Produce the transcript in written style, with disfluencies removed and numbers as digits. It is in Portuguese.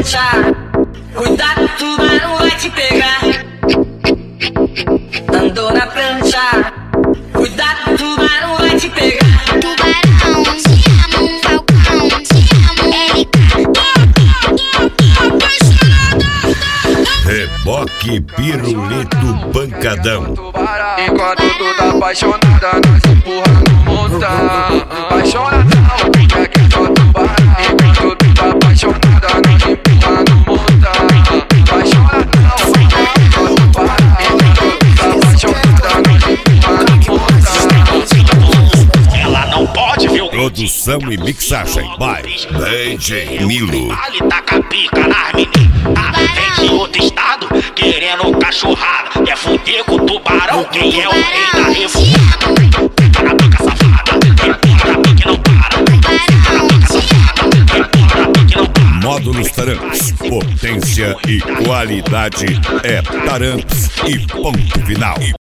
prancha. Cuidado, o tubarão vai te pegar. Andou na prancha. Cuidado, o tubarão vai te pegar. Tubarão, te amo, falcão, te amo, Reboque Pirulito Pancadão. Enquanto tu tá apaixonada, nós empurrando montão. Apaixonadão, fica que só tubarão. Enquanto tu tá apaixonada, nós empurrando montão. Apaixonadão, fica que só tubarão. Enquanto tu tá apaixonada, nós empurrando montão. Ela não pode ver o Produção e mixagem by DJ Milo. Ali taca pica nas meninas. Vem de outro estado querendo cachorrada. Quer fuder com o tubarão, quem é o rei da revoada? Tá na boca safada, quem porra na pique não para. Tá na boca safada, quem porra na pique não para. Módulos Taramps, potência e qualidade é Taramps e ponto final.